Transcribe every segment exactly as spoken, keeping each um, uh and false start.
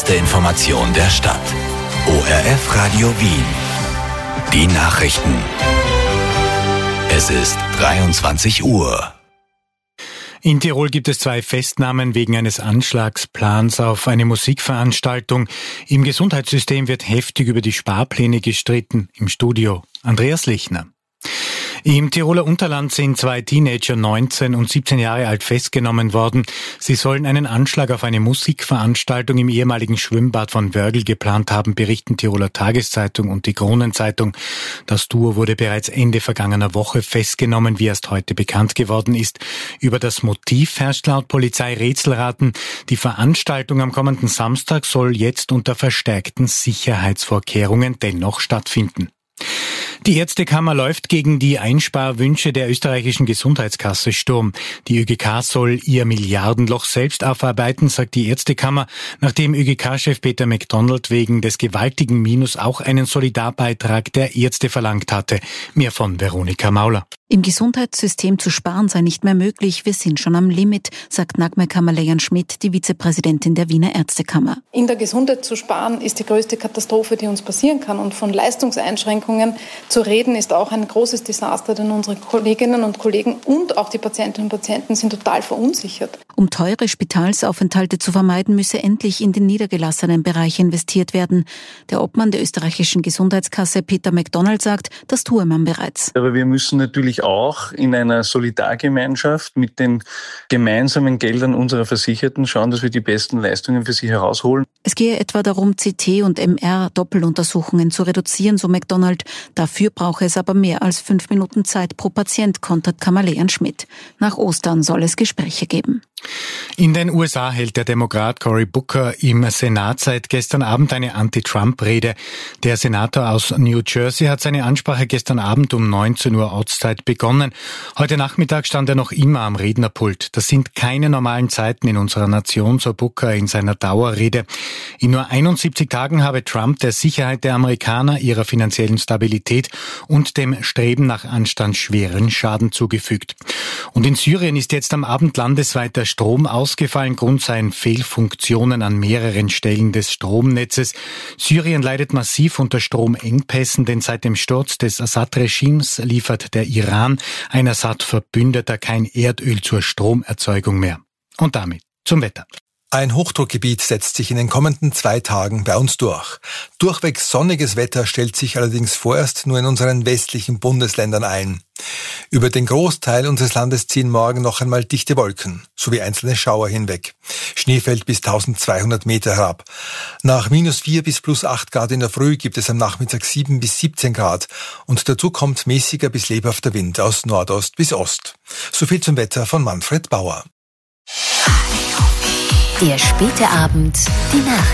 erste Information der Stadt. O R F Radio Wien. Die Nachrichten. Es ist dreiundzwanzig Uhr. In Tirol gibt es zwei Festnahmen wegen eines Anschlagsplans auf eine Musikveranstaltung. Im Gesundheitssystem wird heftig über die Sparpläne gestritten. Im Studio Andreas Lichner. Im Tiroler Unterland sind zwei Teenager, neunzehn und siebzehn Jahre alt, festgenommen worden. Sie sollen einen Anschlag auf eine Musikveranstaltung im ehemaligen Schwimmbad von Wörgl geplant haben, berichten Tiroler Tageszeitung und die Kronenzeitung. Das Duo wurde bereits Ende vergangener Woche festgenommen, wie erst heute bekannt geworden ist. Über das Motiv herrscht laut Polizei Rätselraten. Die Veranstaltung am kommenden Samstag soll jetzt unter verstärkten Sicherheitsvorkehrungen dennoch stattfinden. Die Ärztekammer läuft gegen die Einsparwünsche der österreichischen Gesundheitskasse Sturm. Die ÖGK soll ihr Milliardenloch selbst aufarbeiten, sagt die Ärztekammer, nachdem ÖGK-Chef Peter MacDonald wegen des gewaltigen Minus auch einen Solidarbeitrag der Ärzte verlangt hatte. Mehr von Veronika Mauler. Im Gesundheitssystem zu sparen sei nicht mehr möglich. Wir sind schon am Limit, sagt Nagmar Kammerleyan-Schmidt, die Vizepräsidentin der Wiener Ärztekammer. In der Gesundheit zu sparen ist die größte Katastrophe, die uns passieren kann. Und von Leistungseinschränkungen zu reden ist auch ein großes Desaster, denn unsere Kolleginnen und Kollegen und auch die Patientinnen und Patienten sind total verunsichert. Um teure Spitalsaufenthalte zu vermeiden, müsse endlich in den niedergelassenen Bereich investiert werden. Der Obmann der österreichischen Gesundheitskasse Peter MacDonald sagt, das tue man bereits. Aber wir müssen natürlich auch in einer Solidargemeinschaft mit den gemeinsamen Geldern unserer Versicherten schauen, dass wir die besten Leistungen für sie herausholen. Es gehe etwa darum, C T und M R-Doppeluntersuchungen zu reduzieren, so MacDonald. Dafür brauche es aber mehr als fünf Minuten Zeit pro Patient, kontert Kammerleyan-Schmidt. Nach Ostern soll es Gespräche geben. In den U S A hält der Demokrat Cory Booker im Senat seit gestern Abend eine Anti-Trump-Rede. Der Senator aus New Jersey hat seine Ansprache gestern Abend um neunzehn Uhr Ortszeit begonnen. Heute Nachmittag stand er noch immer am Rednerpult. Das sind keine normalen Zeiten in unserer Nation, so Booker in seiner Dauerrede. In nur einundsiebzig Tagen habe Trump der Sicherheit der Amerikaner, ihrer finanziellen Stabilität und dem Streben nach Anstand schweren Schaden zugefügt. Und in Syrien ist jetzt am Abend landesweit der Strom ausgefallen. Grund seien Fehlfunktionen an mehreren Stellen des Stromnetzes. Syrien leidet massiv unter Stromengpässen, denn seit dem Sturz des Assad-Regimes liefert der Iran, ein Assad-Verbündeter, kein Erdöl zur Stromerzeugung mehr. Und damit zum Wetter. Ein Hochdruckgebiet setzt sich in den kommenden zwei Tagen bei uns durch. Durchweg sonniges Wetter stellt sich allerdings vorerst nur in unseren westlichen Bundesländern ein. Über den Großteil unseres Landes ziehen morgen noch einmal dichte Wolken, sowie einzelne Schauer hinweg. Schnee fällt bis tausendzweihundert Meter herab. Nach minus vier bis plus acht Grad in der Früh gibt es am Nachmittag sieben bis siebzehn Grad und dazu kommt mäßiger bis lebhafter Wind aus Nordost bis Ost. So viel zum Wetter von Manfred Bauer. Der späte Abend, die Nacht.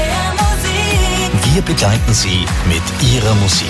Wir begleiten Sie mit Ihrer Musik.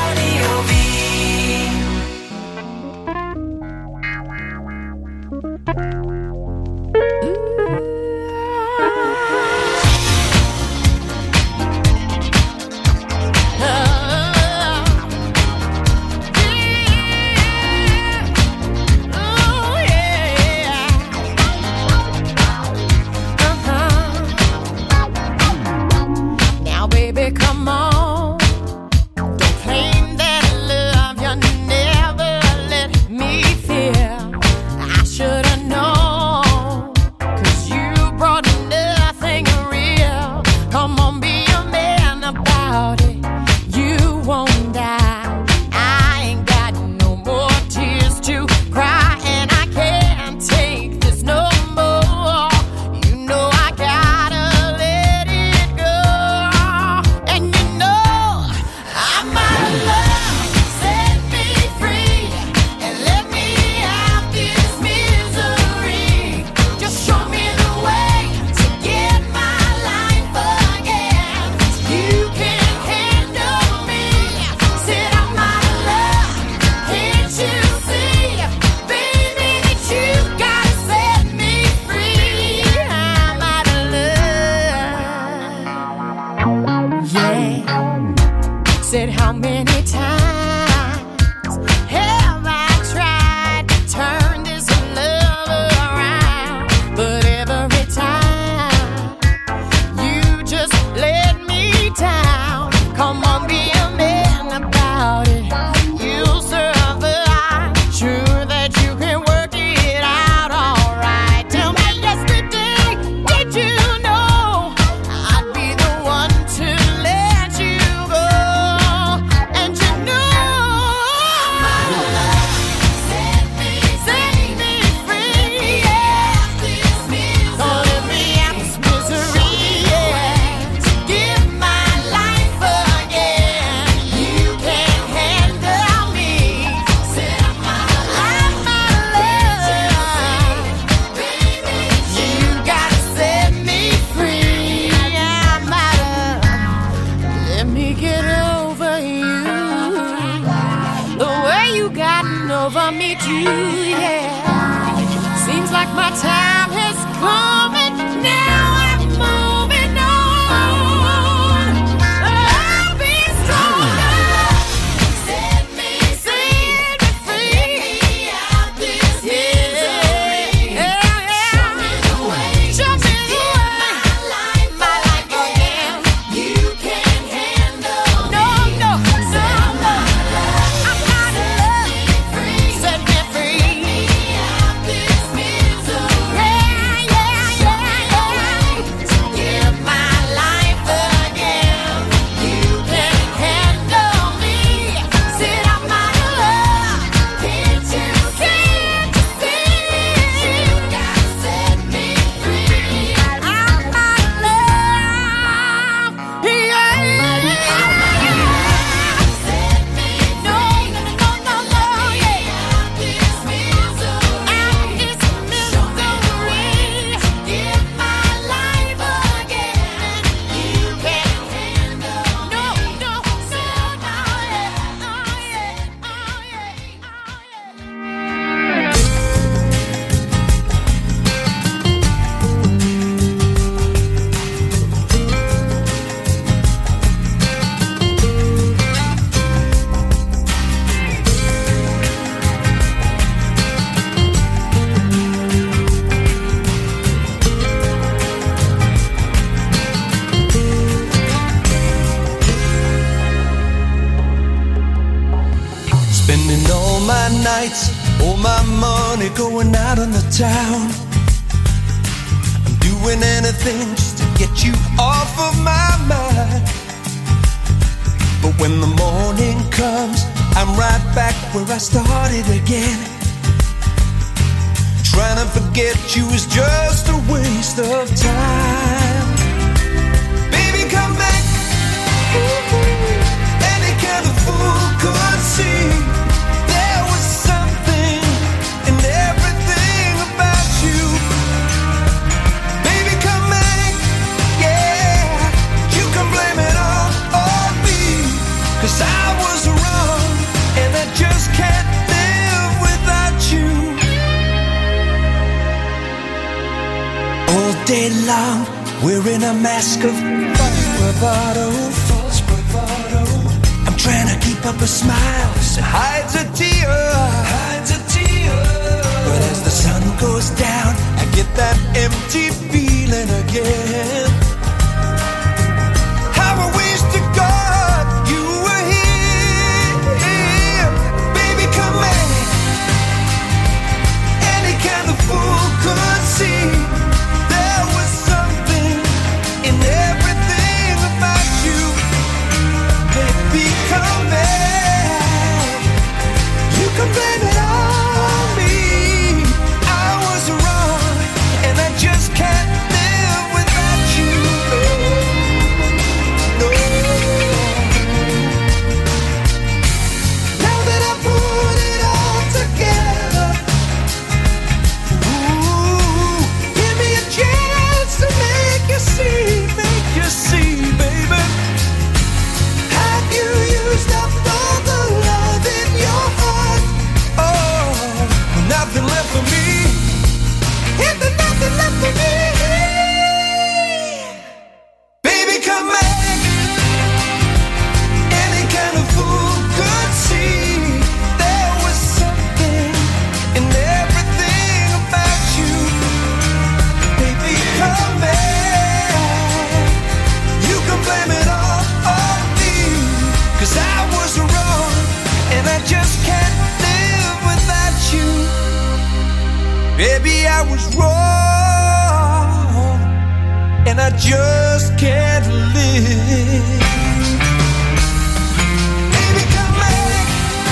Said how many times have I tried to turn this love around, but every time you just over you. The way you gotten over me too, yeah. Seems like my time has come and now I'm moving on. I'll be stronger. Set me, set me free. Get me out this misery. Yeah, yeah. Show me the way. Show me the way. My life, my life again. You can't handle no, me. No, no, no. I'm out of love. Set me free. Get me out this misery. Yeah, yeah, yeah, yeah. Give my life again. You can't handle me. Said I'm out of love. Can't you see? You gotta set me free. I'm out of love. Yeah. Set me free. No, no, no, no, yeah. Out this misery. Out this misery. Give my life again. You can't handle no, no, no, no, yeah, oh yeah, oh yeah, oh yeah. Spending all my nights, all my money going out on the town. I'm doing anything just to get you off of my mind. But when the morning comes, I'm right back where I started again. Trying to forget you is just a waste of time. Baby, come back. Any kind of fool could see there was something in everything about you. Baby, come back, yeah. You can blame it all on me, 'cause I was wrong and I just can't live without you. All day long, wearing a mask of false bravado, false bravado. I'm trying to keep up a smile that hides a tear, hides a tear. But as the sun goes down, I get that empty feeling again. How I wish to God you were here. Baby, come back. Any kind of fool could see there was something in everything about you. Baby, come back. You can blame it on me. I was wrong and I just can't live without you. No. Now that I put it all together, ooh, give me a chance to make you see, make you see, baby. Have you used up all the love in your heart? Oh, nothing left for me. Is there nothing left for me? Baby, come back. Any kind of fool could see there was something in everything about you. Baby, come back. You can blame it all on me, 'cause I was wrong and I just can't live without you. Baby, I was wrong and I just can't live. Baby, come back.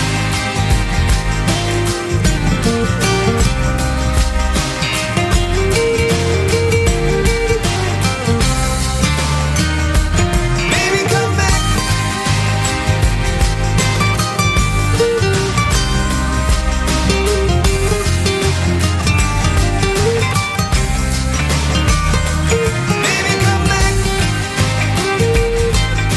Baby, come back. Baby, come back.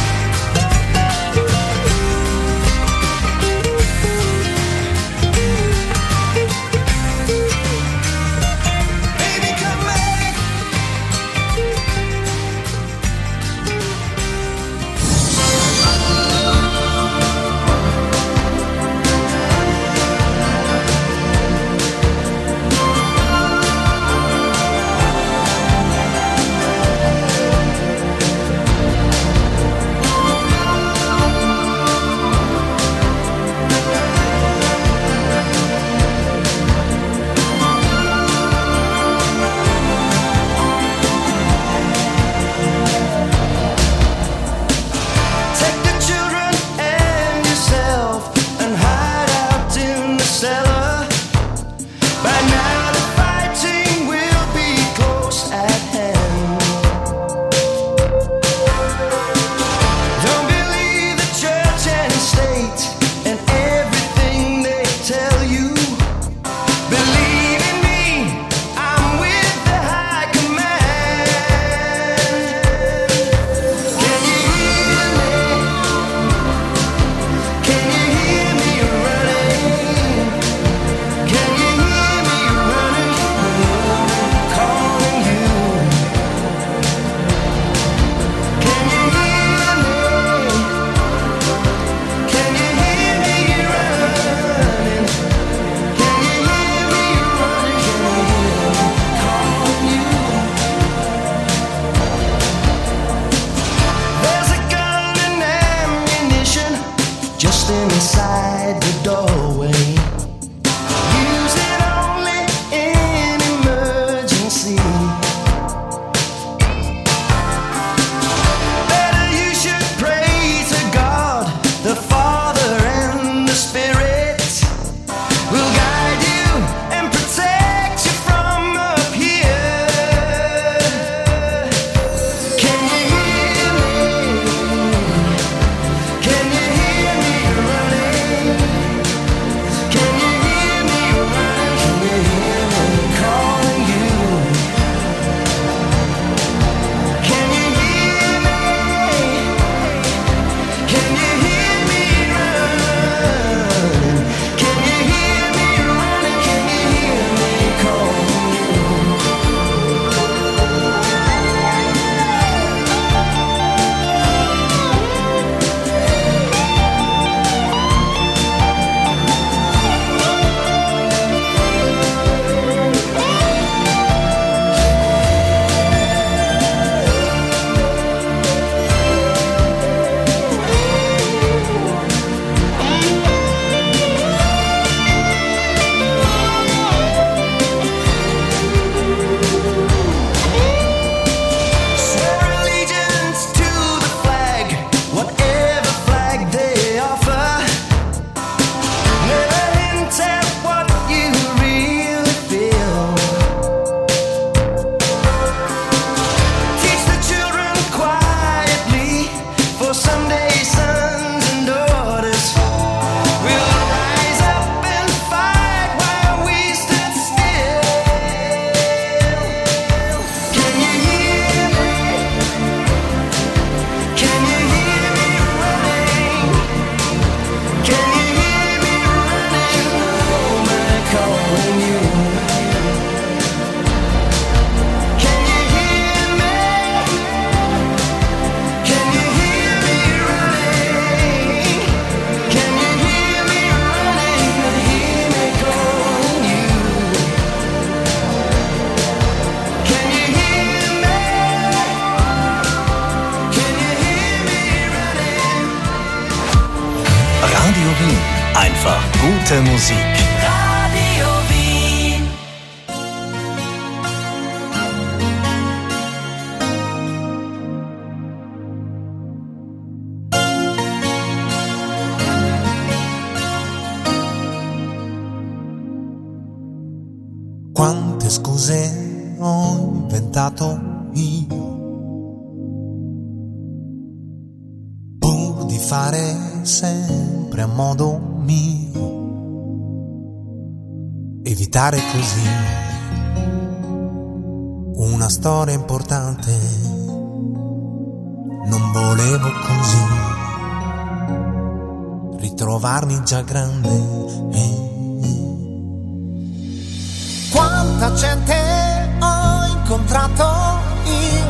lost inside the doorway. Use it only in emergency. Better you should pray to God, the Father and the Spirit will guide you and protect you from up here. Can you hear me? Can you hear me running? Can you hear me running? Can you hear me calling you? Can you hear me? Can you hear me running? Can you hear me running? Can you hear me calling you? Swear allegiance to the flag, whatever flag they offer. Never hint at what you really feel. Teach the children quietly, for someday sons and daughters will rise up and fight while we stood still. Can you hear me? Can you hear me running? Can you hear me running? Oh, my calling you. Can you hear me? Can you hear me running? Can you hear me running? Hear me calling you. Can you hear me? Can you hear me running? Radio Wien. Einfach gute Musik. Radio Wien. Quante scuse ho inventato io pur di fare sempre a modo mio, evitare così una storia importante. Non volevo così ritrovarmi già grande. eh. Quanta gente ho incontrato io,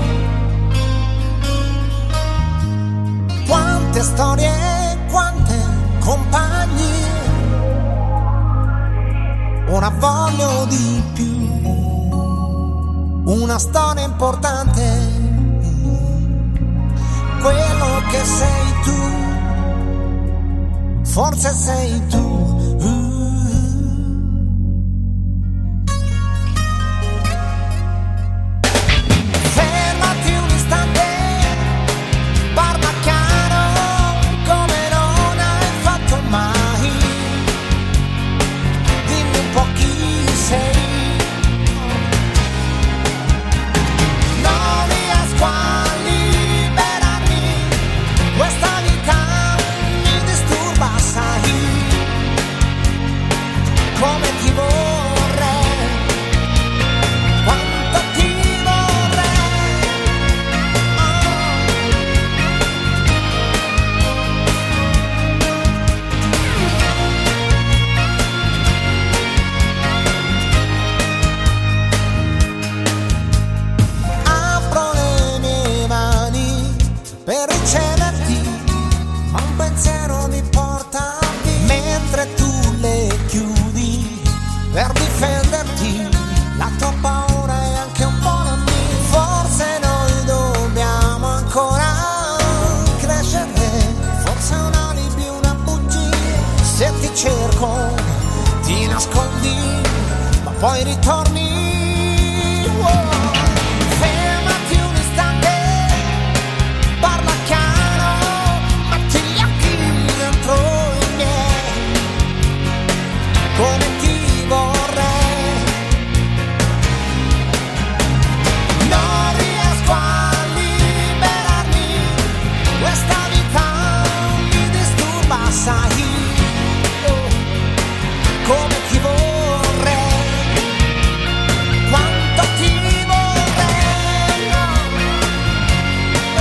quante storie, quante compagnie. Ora voglio di più, una storia importante. Quello che sei tu, forse sei tu. Fermati un istante, parla chiaro come non hai fatto mai. Dimmi un po' chi sei. Non riesco a liberarmi, questa vita mi disturba, sai. poi ritorni. Oh. Fermati un istante, parla chiaro, metti gli occhi dentro i miei, come ti vorrei. Non riesco a liberarmi, questa vita mi disturba, sai, oh, come ti vorrei, quanto ti vorrei, no, oh,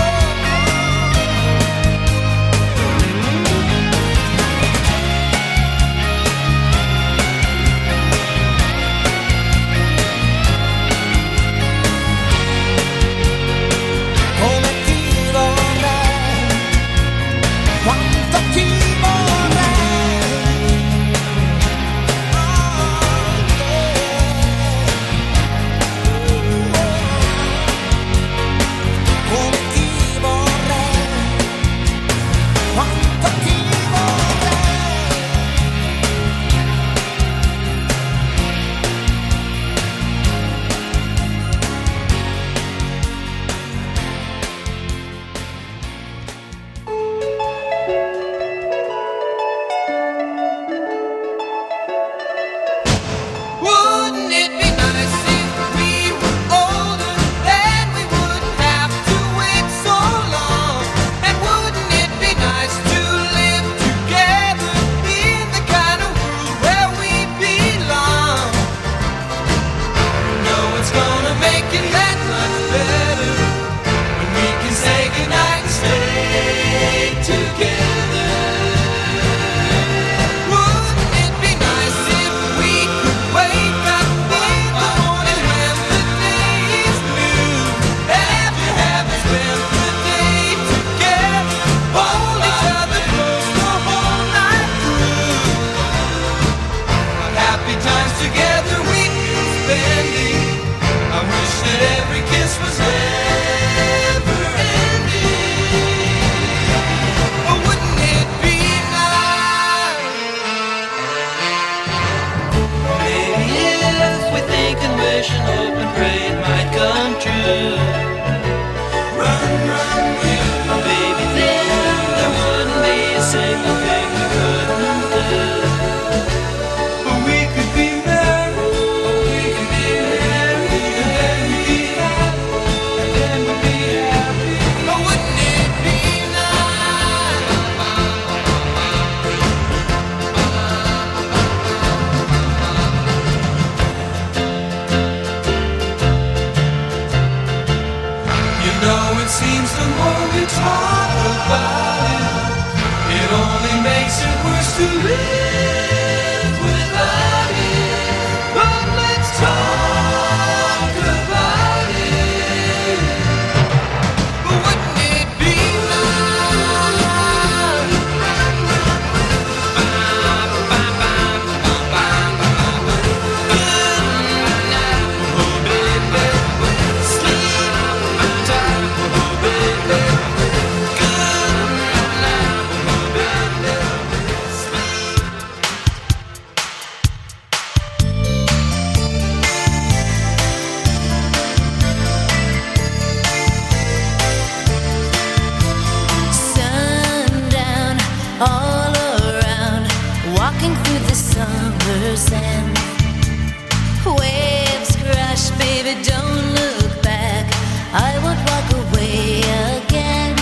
come ti vorrei, quanto ti vorrei, oh, come ti vorrei, quanto ti vorrei. Wouldn't it be nice if we were older, then we wouldn't have to wait so long? And wouldn't it be nice to live together in the kind of world where we belong? No, it's gonna make it that much better when we can say goodnight and stay together. Wouldn't it be nice if we could wake up in the morning when the day is new, and after having spent the day together, hold each other close the whole night through? What happy times together we'd be spending. I wish that every kiss was never ending. Oh, wouldn't it be nice? Maybe if we think and wish and hope and pray it might come true. Run, run, you, baby, then there wouldn't be a single thing we couldn't do. But we could be married, we could be married, and then we'd be happy, and then we'd be happy. Oh, wouldn't it be nice? You know, it seems the more we talk about it, it only makes it worse to live without it. But let's talk about it. But wouldn't it be Sundown all around, walking through the summer sand. Waves crash, baby, don't look back. I won't walk away again.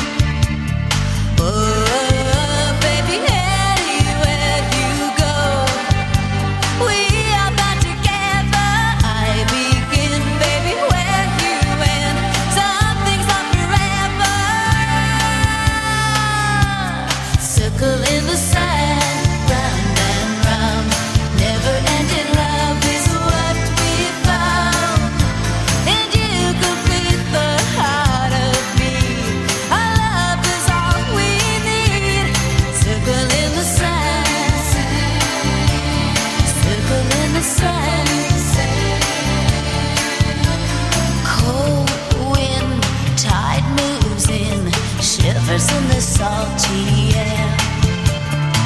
Oh, baby, anywhere you go, we are bound together. I begin, baby, where you end. Some things are forever. Circle in the sand, round and round. Never ending love is what we found. And you complete the heart of me. Our love is all we need. Circle in the sand, circle in the sand. Cold wind, tide moves in, shivers in the salty air.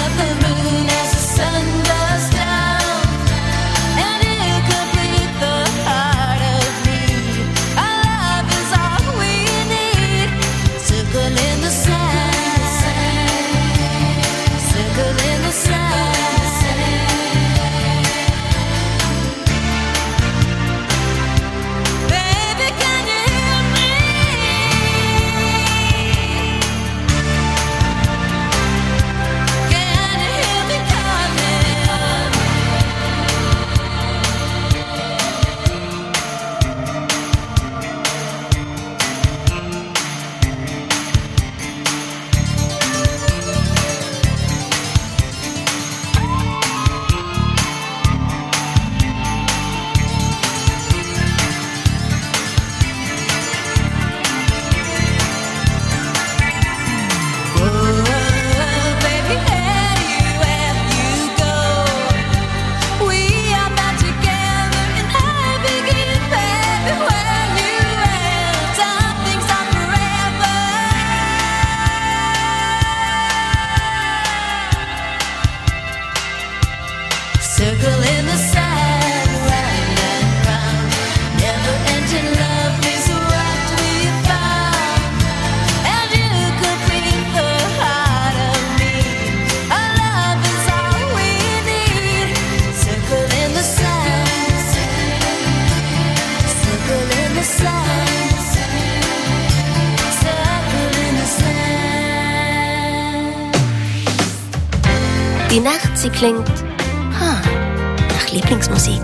Die Nacht, sie klingt ha, nach Lieblingsmusik.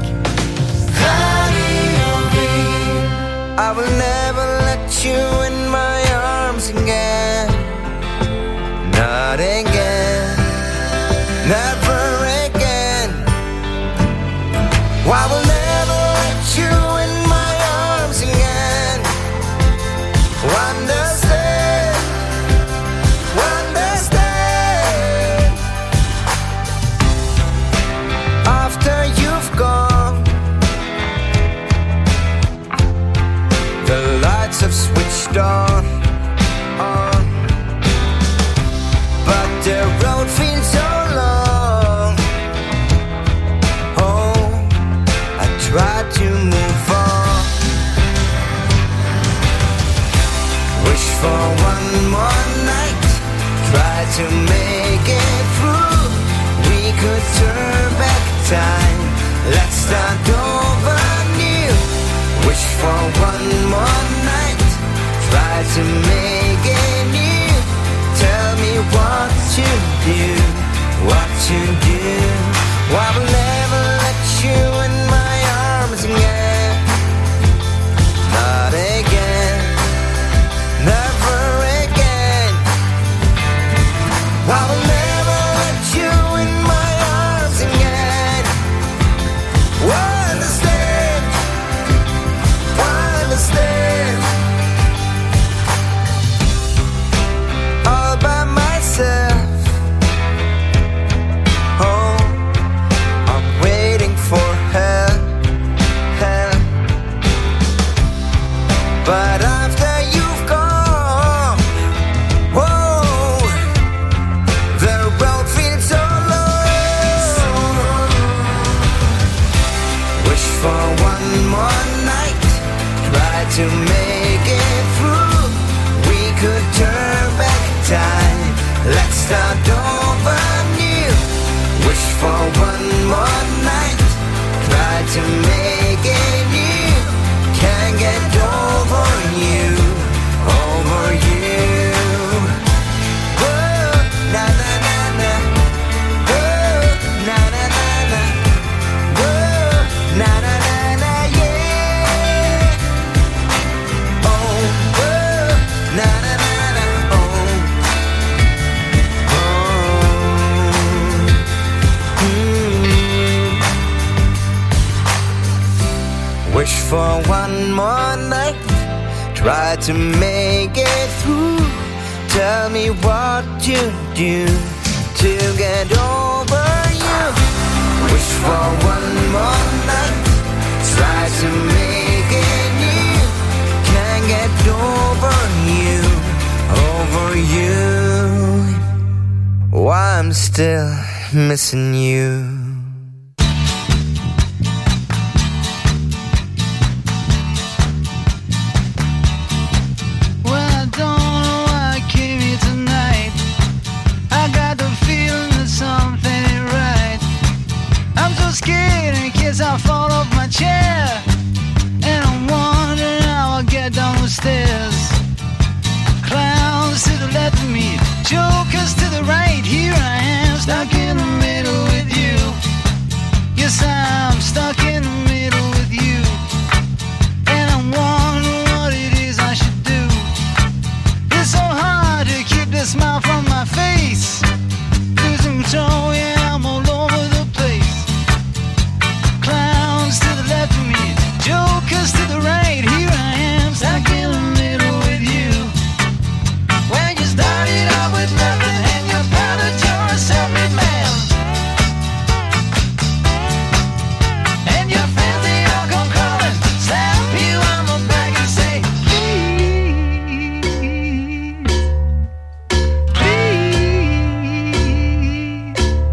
I will never let you in my arms again. Not again. Never again. I will never let you in my arms again. Understand. Understand. After you've gone, the lights have switched on, on. But the road feels so long. Oh, I tried to move on. Wish for one more night. Try to make it through. We could turn back time. Let's start over new. Wish for one more night. Try to make it new. Tell me what you do, what you do. I will never let you in my arms again. Not again. Never again. I will never let you in my arms again. Understand. Understand. All by myself. Oh, I'm waiting for help, help. But after you've gone, whoa, the road feels so long. Wish for one more night. Try to make it through. We could turn back time. Let's start over new. Wish for one more night. Try to make it new. Can't get over you, over you. Oh, na na na na. Oh, na na na na. Oh, na na na na, yeah. Oh, oh, na na na na. Oh, oh. Mm. Wish for one more night. Try to make it through. Tell me what you do to get over you. Wish for one more night. Try to make it new. Can't get over you, over you. Oh, I'm still still missing you. I fall off my chair, and I'm wondering how I'll get down the stairs. Clowns to the left of me, jokers to the right. Here I am, stuck in the middle with you. Yes, I'm stuck in the middle with you. And I'm wondering what it is I should do. It's so hard to keep the smile from my face. Losing control, yeah, I'm all over the place. Clowns to the left of me, jokers to the right. Here I am, stuck in the middle with you. When you started out with nothing and you found that you're a self-made man, and your friends they all come calling, slap you on the back and say, please, please,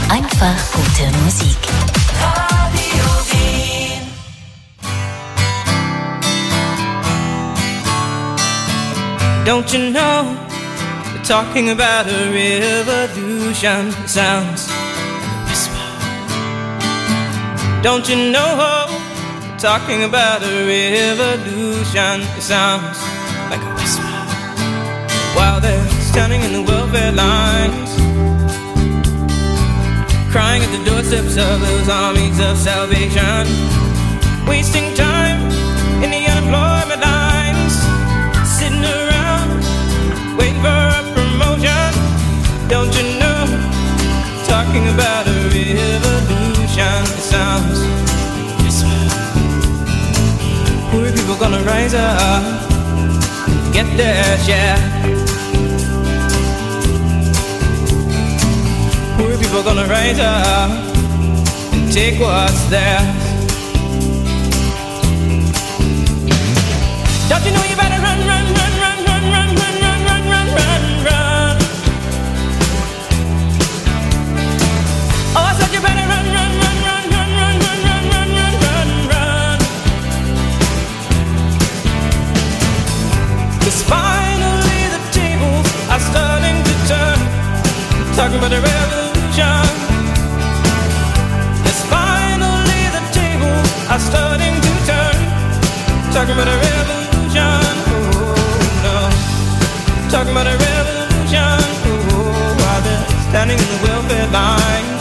Einfach gute Musik. Radio Wien. Don't you know, they're talking about a revolution. It sounds like a whisper. Don't you know, they're talking about a revolution. It sounds like a whisper. While they're standing in the welfare lines, crying at the doorsteps of those armies of salvation, wasting time in the unemployment lines, sitting around waiting for a promotion. Don't you know, talking about a revolution. It sounds whisper. Poor people gonna rise up, get their share. Poor people gonna rise up and take what's theirs. Don't you know you better run, run, run, run, run, run, run, run, run, run, run, run. Oh, I said you better run, run, run, run, run, run, run, run, run, run, run, run. 'Cause finally the tables are starting to turn, talking about a revolution. Yes, finally the tables are starting to turn, talking about a revolution. Oh no, talking about a revolution. Oh, while they're standing in the welfare lines,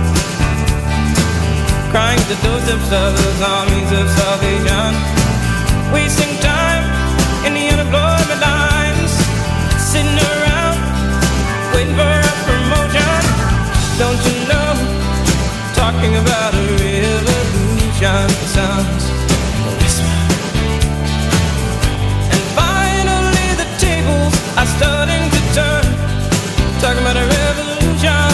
crying at the doorsteps of those armies of salvation, wasting time in the unemployment lines, sitting around waiting for a promotion. Don't you know, talking about a revolution. It sounds like a whisper. And finally the tables are starting to turn, talking about a revolution.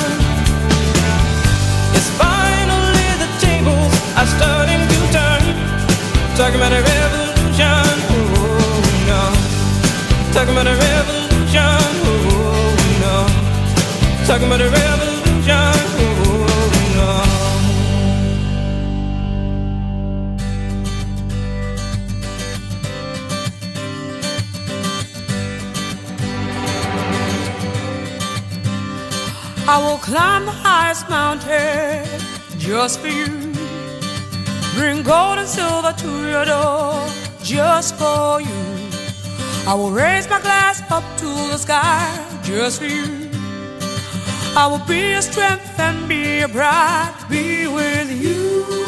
Yes, finally the tables are starting to turn, talking about a revolution. Oh no, talking about a revolution. Oh no, talking about a revolution. Oh no. I will climb the highest mountain just for you. Bring gold and silver to your door just for you. I will raise my glass up to the sky just for you. I will be your strength and be your bride, be with you.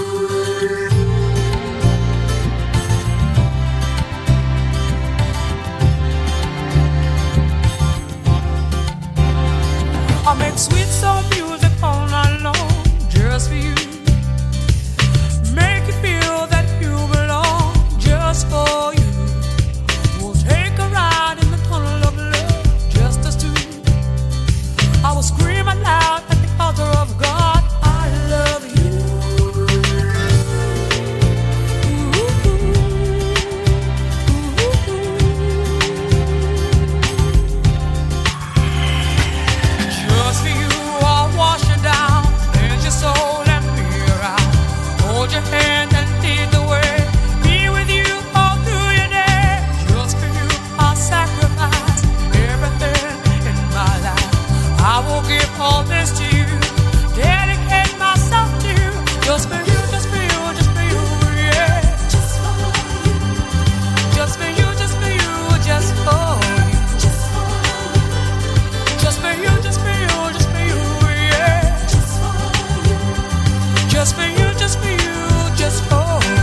I'll make sweet soul music all night long just for you. Make you feel that you belong just for you. We'll take a ride in the tunnel of love just us two. I will scream aloud at the altar of God, I love you. Just for you, I'll wash you down, cleanse your soul and clear out. Hold your hand and lead the way, be with you all through your day. Just for you, I'll sacrifice everything in my life. I will give all this to you, dedicate myself to you. Just for you, just for you, just for you, yeah. Just for you, just for you, just for you, just for you. Just for you, just for you, just for you, yeah. Just for you, just for you, just for you.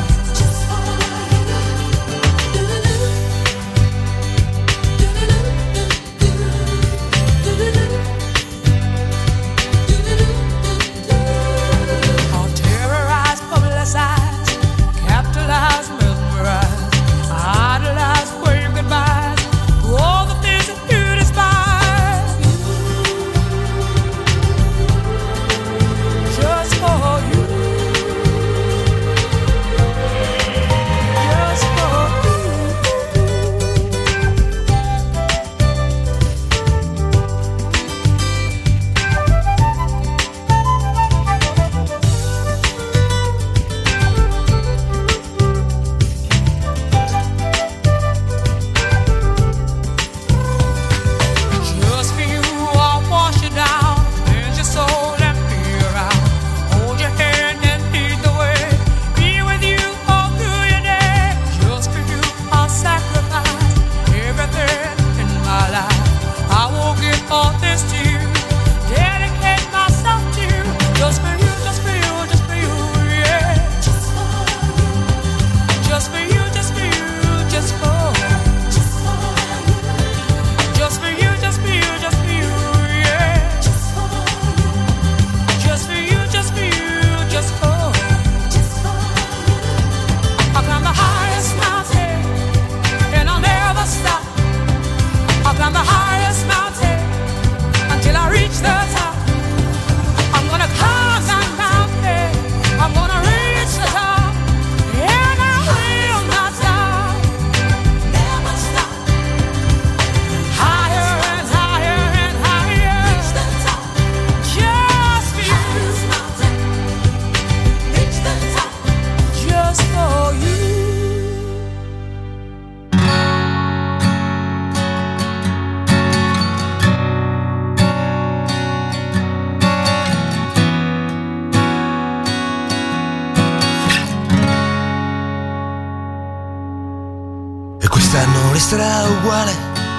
resterà uguale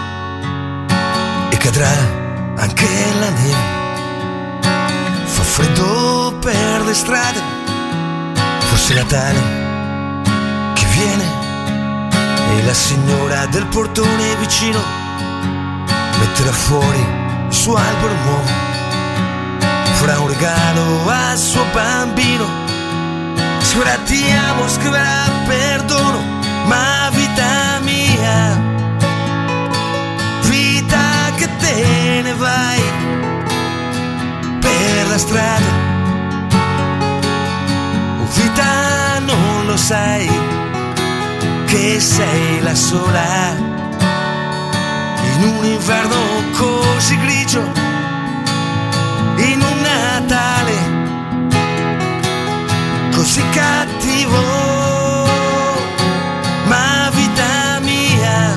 e cadrà anche la neve. Fa freddo per le strade, forse Natale che viene e la signora del portone vicino metterà fuori il suo albero nuovo, farà un regalo al suo bambino, scriverà ti amo, scriverà perdono, ma vita mia, vita che te ne vai per la strada, oh vita non lo sai che sei la sola in un inverno così grigio, in un Natale così cattivo, ma vita mia,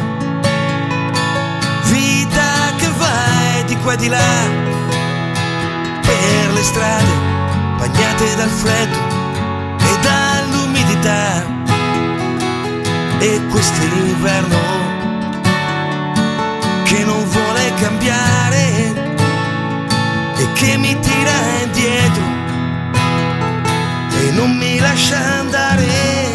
vita che vai di qua e di là per le strade bagnate dal freddo e dall'umidità, e quest'inverno che non vuole cambiare e che mi tira indietro e non mi lascia andare.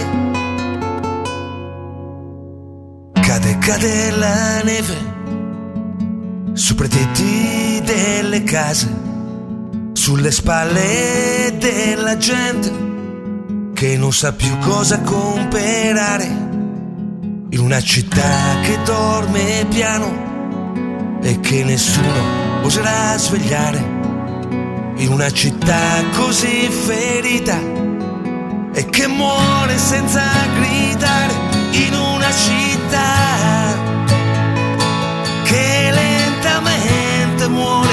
Cade, cade la neve sopra i tetti delle case, sulle spalle della gente che non sa più cosa comprare, in una città che dorme piano e che nessuno oserà svegliare, in una città così ferita e che muore senza gridare, in una città che lentamente muore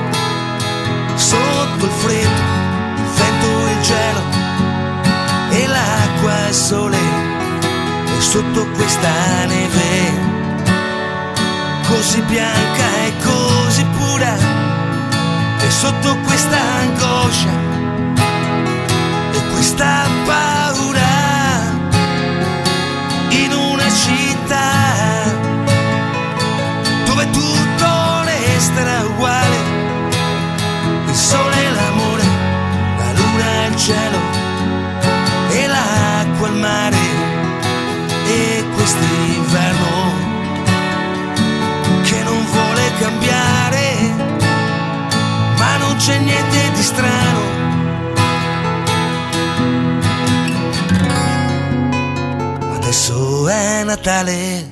sotto il freddo, il vento, il gelo e l'acqua e il sole, e sotto questa neve così bianca e così pura, e sotto questa angoscia e questa paura, in una città dove tutto resterà uguale, il sole e l'amore, la luna e il cielo e l'acqua e il mare, e quest'inverno che non vuole cambiare, ma non c'è niente di strano. Adesso è Natale.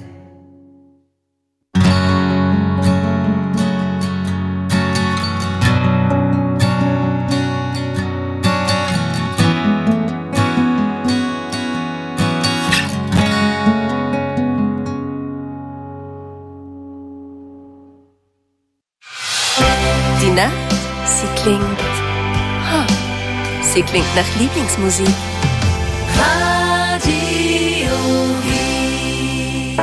Die Nacht, sie klingt, ha, sie klingt nach Lieblingsmusik. Radio Wien.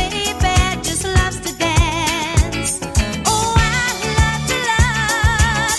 Just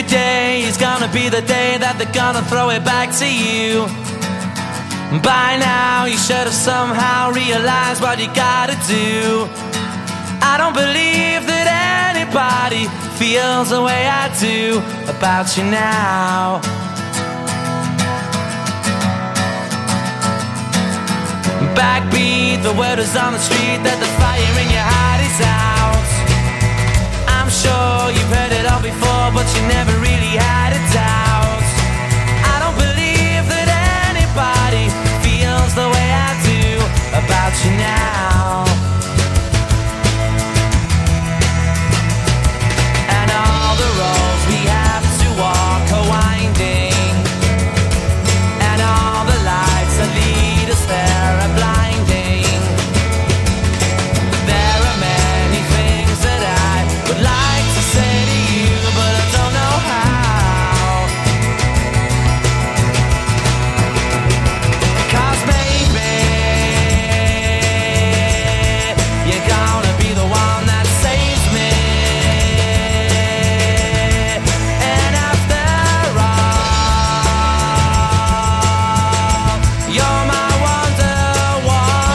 Today is gonna be the day that they're gonna throw it back to you. By now you should have somehow realized what you gotta do. I don't believe that anybody feels the way I do about you now. Backbeat, the word is on the street that the fire in your heart is out. I'm sure you've heard it all before, but you never really had a doubt. I don't believe that anybody feels the way I do about you now. And all the roads we have to walk are winding, and all the lights that lead us there are blinding. There are many things that I would like to say to you, but I don't know how. Cause maybe you're gonna be the one that saves me. And after all, you're my wonderwall.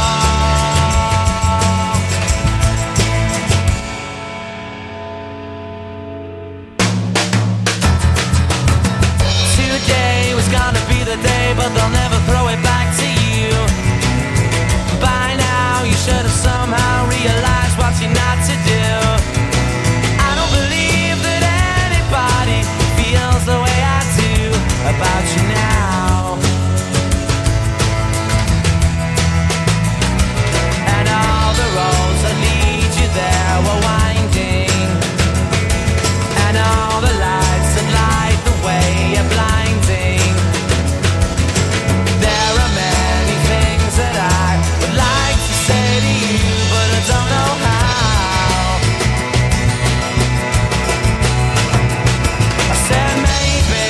Today was gonna be the day, but they'll never throw it back to you. By now you should have somehow realized what you're not to do. I don't believe that anybody feels the way I do about you now. And all the roads that lead you there were winding, and all the lights that light the way are blinding. There are many things that I would like to say to you, but I don't know how. I said maybe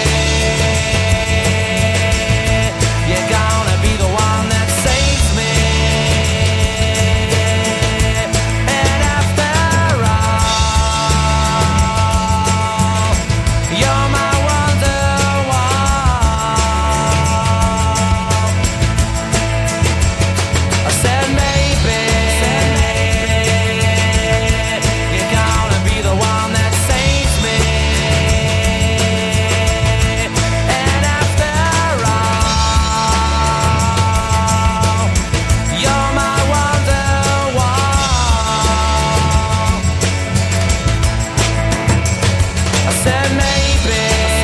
you're gonna be the one that saves me. And after all, you're my wonderwall. I said maybe you're gonna be the one that saves me. And after all, you're my wonderwall. I said maybe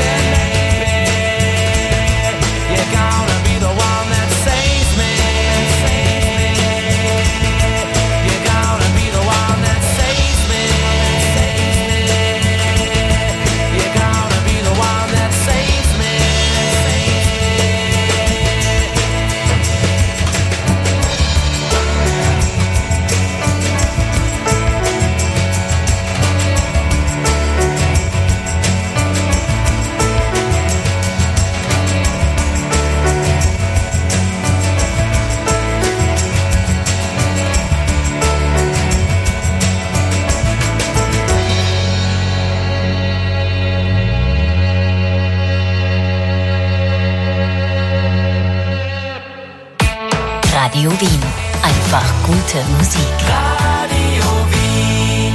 you're gonna be the one that saves me. You're gonna be the one that saves me. You're gonna be the one that saves me. Radio Wien. Einfach gute Musik. Radio Wien.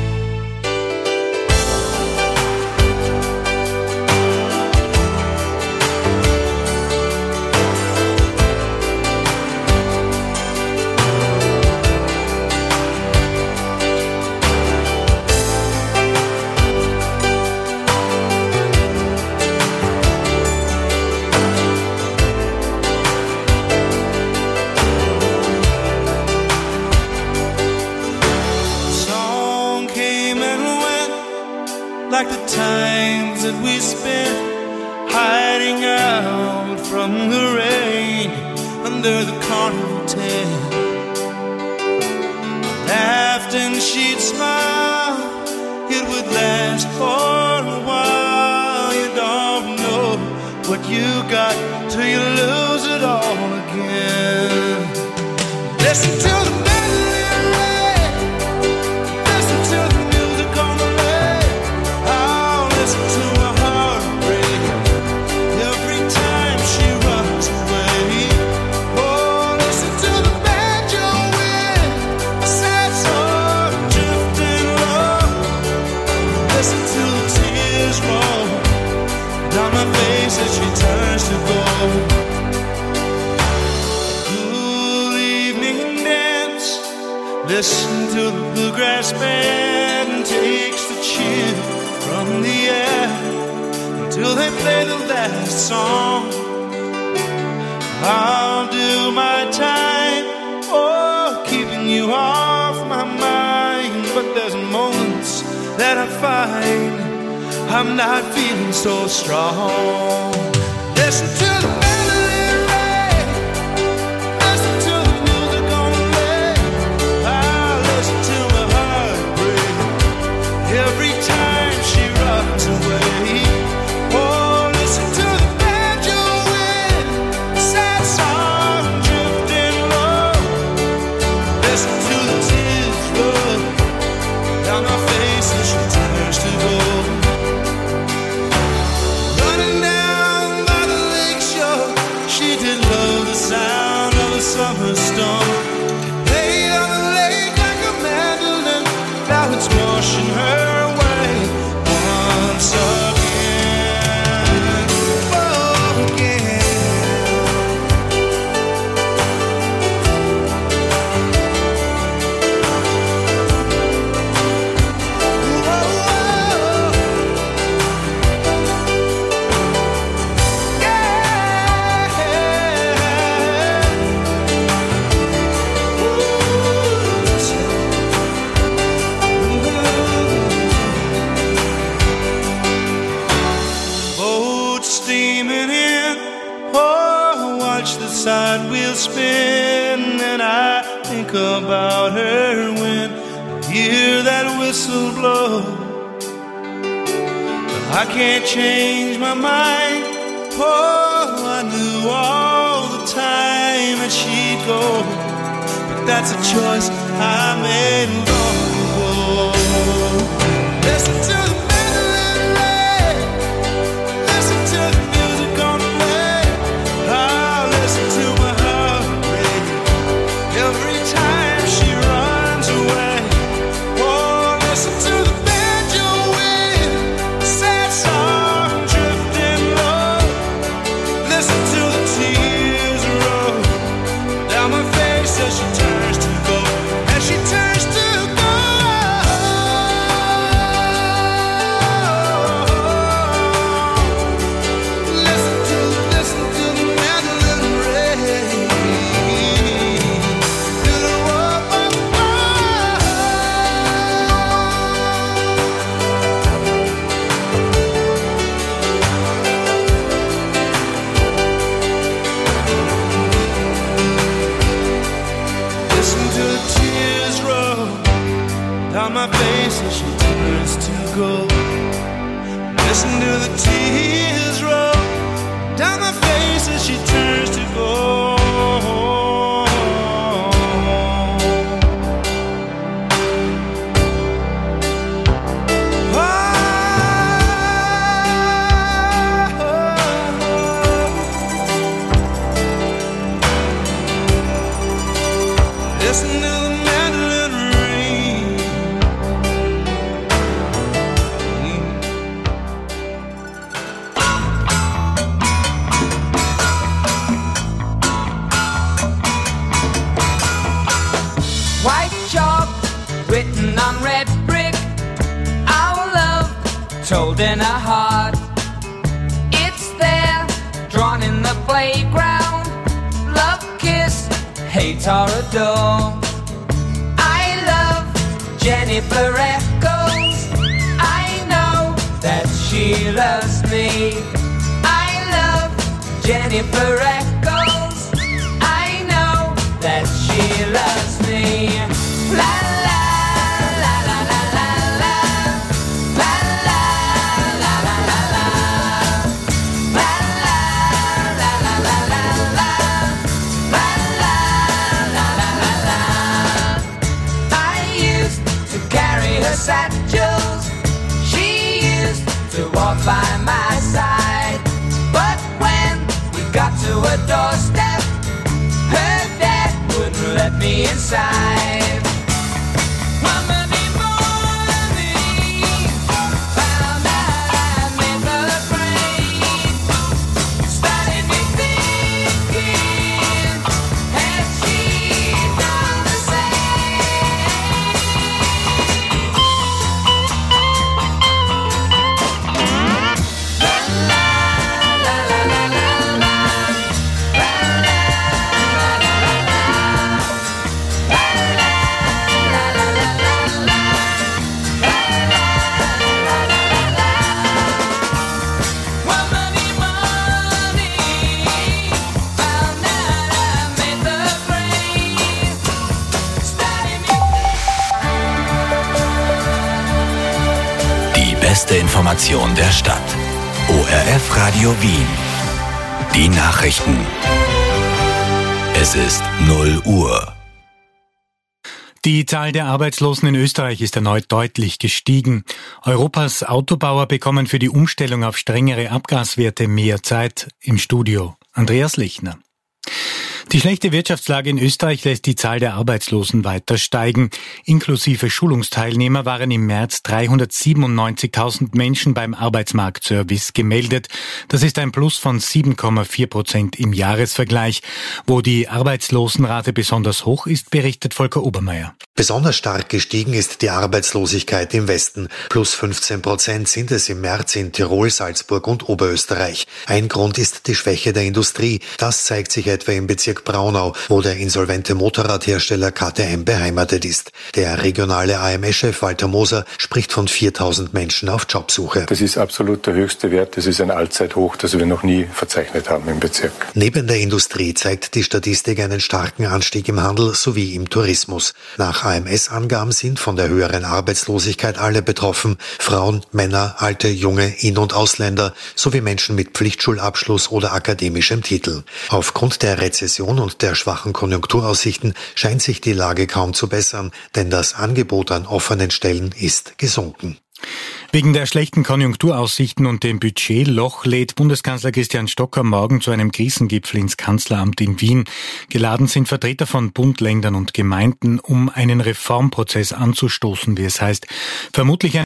Song came and went like the times that we spent hiding out from the rain under the carnival tent. Laughed and she'd smile, it would last for a while. You don't know what you got till you lose it all again. Listen to the medley rain, listen to the music on the lake. I'll listen to my face as she turns to gold. Cool evening dance, listen to the bluegrass band, takes the chill from the air until they play the last song. I'll do my time, oh, keeping you off my mind. But there's moments that I find I'm not feeling so strong. Listen to the melody rain, listen to the music on the lake. I'll listen to my heart break every time she runs away. Oh, listen to the banjo wind, sad song drifting low. Listen to the tears roll down my face as she turns to gold. Running down by the lake shore, she did love the sound of a summer storm. Played on the lake like a mandolin, now it's washing her away once again, oh, again. Boat steaming in, oh, watch the side wheel spin, and I think about her when I hear that whistle blow. But I can't change my mind, oh, I knew all the time that she'd go, but that's a choice I made long ago. Listen to the mandolin rain, listen to the music on the lake. I'll listen to my heart break every time she runs away. Oh, listen to the banjo wind, sad song drifting low. Listen to the tears roll down my face as she turns to gold, as she turns to gold. Listen to, listen to the mandolin rain. Do the whoa, whoa, Listen to the tears roll down my face as she turns to gold. Listen to the tears roll down my face as she turns to gold. Listen to the mandolin rain. White chalk written on red brick, our love told in a heart. It's there, drawn in the playground. Love, kiss, hate or adore. I love Jennifer Echoes. I know that she loves me. I love Jennifer Echoes. I know that she loves me. La la la la la la la. La la la la la la. La la la la la la la. La la la la la la. I used to carry her satchels. She used to walk by my side. But when we got to her doorstep, her dad wouldn't let me inside. Mama need money, found out I made her afraid. beste Information der Stadt. O R F Radio Wien. Die Nachrichten. Es ist null Uhr. Die Zahl der Arbeitslosen in Österreich ist erneut deutlich gestiegen. Europas Autobauer bekommen für die Umstellung auf strengere Abgaswerte mehr Zeit. Im Studio Andreas Lechner. Die schlechte Wirtschaftslage in Österreich lässt die Zahl der Arbeitslosen weiter steigen. Inklusive Schulungsteilnehmer waren im März dreihundertsiebenundneunzigtausend Menschen beim Arbeitsmarktservice gemeldet. Das ist ein Plus von sieben Komma vier Prozent im Jahresvergleich. Wo die Arbeitslosenrate besonders hoch ist, berichtet Volker Obermeier. Besonders stark gestiegen ist die Arbeitslosigkeit im Westen. Plus fünfzehn Prozent sind es im März in Tirol, Salzburg und Oberösterreich. Ein Grund ist die Schwäche der Industrie. Das zeigt sich etwa im Bezirk Braunau, wo der insolvente Motorradhersteller K T M beheimatet ist. Der regionale A M S-Chef Walter Moser spricht von viertausend Menschen auf Jobsuche. Das ist absolut der höchste Wert. Das ist ein Allzeithoch, das wir noch nie verzeichnet haben im Bezirk. Neben der Industrie zeigt die Statistik einen starken Anstieg im Handel sowie im Tourismus. Nach A M S-Angaben sind von der höheren Arbeitslosigkeit alle betroffen. Frauen, Männer, alte, junge, In- und Ausländer sowie Menschen mit Pflichtschulabschluss oder akademischem Titel. Aufgrund der Rezession und der schwachen Konjunkturaussichten scheint sich die Lage kaum zu bessern, denn das Angebot an offenen Stellen ist gesunken. Wegen der schlechten Konjunkturaussichten und dem Budgetloch lädt Bundeskanzler Christian Stocker morgen zu einem Krisengipfel ins Kanzleramt in Wien. Geladen sind Vertreter von Bund, Ländern und Gemeinden, um einen Reformprozess anzustoßen, wie es heißt. Vermutlich ein